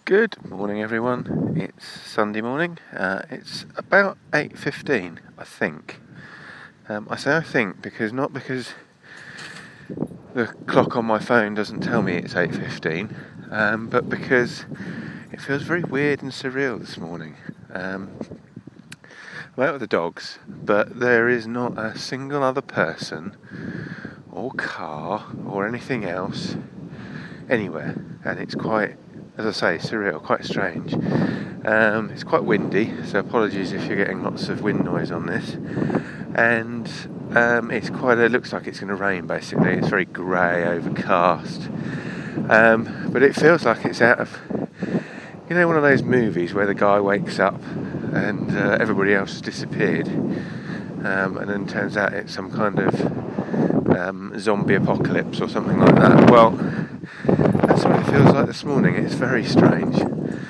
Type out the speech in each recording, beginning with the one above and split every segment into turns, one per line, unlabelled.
Good morning, everyone. It's Sunday morning. It's about 8:15, I think. I say I think because not because the clock on my phone doesn't tell me it's 8:15, but because it feels very weird and surreal this morning. I'm out with the dogs, but there is not a single other person or car or anything else anywhere, and it's quite, as I say, surreal, quite strange. It's quite windy, so apologies if you're getting lots of wind noise on this. And it looks like it's going to rain basically. It's very grey, overcast. But it feels like it's out of, one of those movies where the guy wakes up and everybody else has disappeared. And then turns out it's some kind of zombie apocalypse or something like that. Well, that's what it feels like this morning. It's very strange.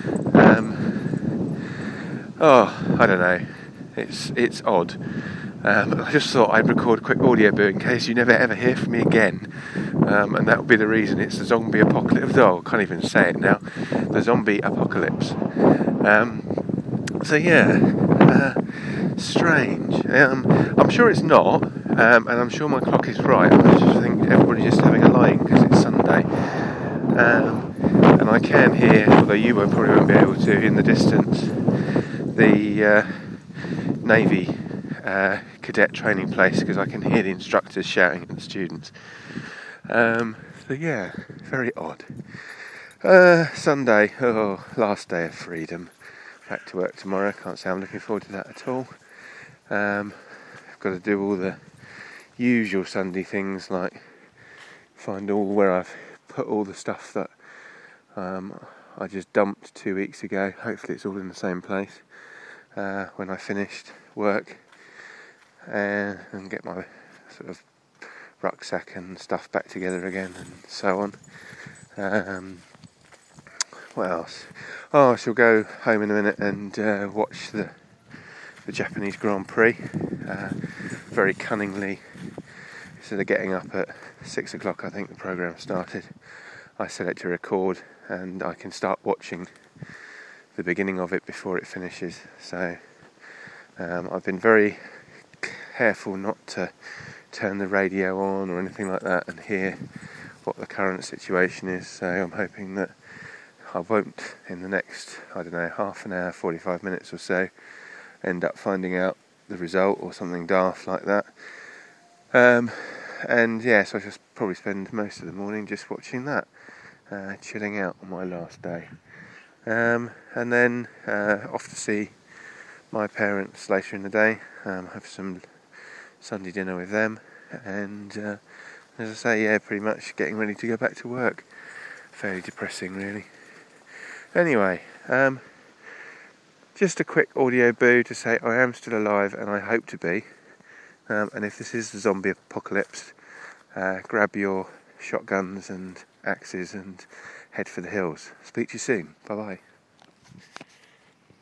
I don't know. It's odd. I just thought I'd record a quick audio book in case you never ever hear from me again. And that would be the reason. It's the zombie apocalypse. Oh, I can't even say it now. The zombie apocalypse. Strange. I'm sure it's not, and I'm sure my clock is right. I just think everybody's just having a lie because it's Sunday. And I can hear, although you probably won't be able to, in the distance, the Navy cadet training place, because I can hear the instructors shouting at the students. Very odd. Sunday, last day of freedom. Back to work tomorrow. Can't say I'm looking forward to that at all. I've got to do all the usual Sunday things, like find all where I've put all the stuff that I just dumped 2 weeks ago. Hopefully it's all in the same place when I finished work, and get my sort of rucksack and stuff back together again, and so on. What else? I shall go home in a minute and watch the Japanese Grand Prix. Very cunningly, instead of getting up at 6 o'clock, I think the programme started, I set it to record, and I can start watching the beginning of it before it finishes. So I've been very careful not to turn the radio on or anything like that and hear what the current situation is. So I'm hoping that I won't, in the next, half an hour, 45 minutes or so, end up finding out the result or something daft like that. So I just probably spend most of the morning just watching that, chilling out on my last day. And then off to see my parents later in the day, have some Sunday dinner with them, and as I say, pretty much getting ready to go back to work. Fairly depressing, really. Anyway, just a quick audio boo to say I am still alive, and I hope to be. And if this is the zombie apocalypse, grab your shotguns and axes and head for the hills. Speak to you soon. Bye bye.